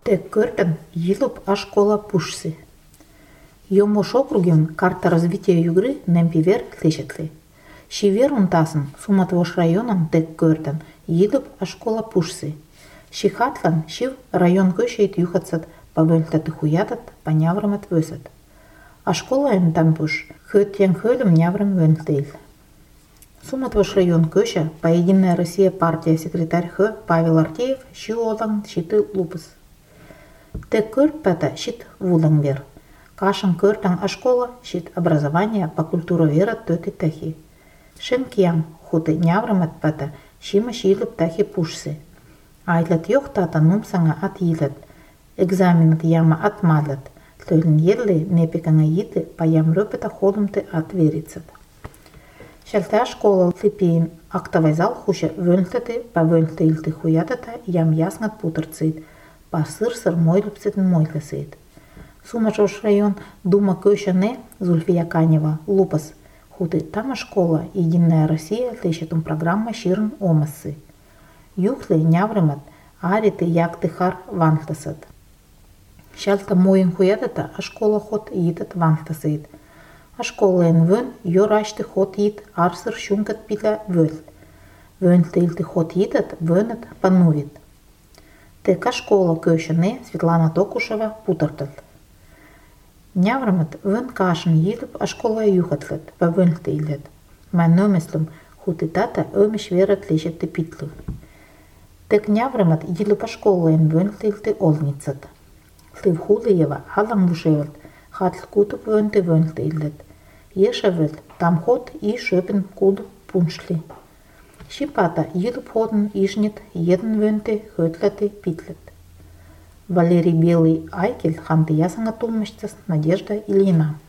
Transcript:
Теккертен Йилуп школа Пушси. Йомош округен карта развития Югры немпивер тлешетли. Шивер унтасын Суматвош районын Теккертен Йилуп школа Пушси. Шихатлан шив район көшейт юхатсат павөлтаты хуятат паняврымат вөсат. А школа им тампуш хөттен хөлім няврым вөнтейл. Суматвош район көші по Единая Россия партия секретарь Х. Павел Артеев ши олан шиты лупыс. Теккерт пата шит вулангвер. Кашан кертан школа шит образование по культуре вера төти тахи. Шенкиям хуты няврымат пата шима шилып тахи пушсы. Айтлат йохтата нумсанга от йилат. Экзаменат яма отмадлат. Тлөлін ерлі непекаңа йиты по ям рөпета холымты отверицат. Шалта школа липиин актовай зал хуша вөнлтаты по вөнлты илты хуятата ям яснат путырцит. По сыр-сыр мойлыпсытын мойлысыйт. Сумашош район дума көшіне Зульфия Канева лупас. Хуты тама школа Единая Россия лещетум программа ширн омасы. Юхлы няврымат ариты якты хар вантласат. Шалта моин хуятата школа ход йитат вантласыйт. Школа эн вön йорашты ход йит арсыр шункат пила вөлт. Вönлты илты ход йитат вönат панувит. Тека школа көшіне Светлана Токушева путартат. Няврымат вön кашын йилып школа юхатлат па вönлты илет. Ман нөмеслым хуты тата өмеш верат лешетті питлы. Тек няврымат йилып школа ен вönлты илты олницат. Лыв хулыева алам вушевалт хатл кутып вönлты илет. Ешевел там ход и шөпін куду пуншли. Шипата йилып ходын ишнет едін вönты хөтлаты питлет. Валерий Белый Айкель ханты ясаңа тулмыштас Надежда Ильина.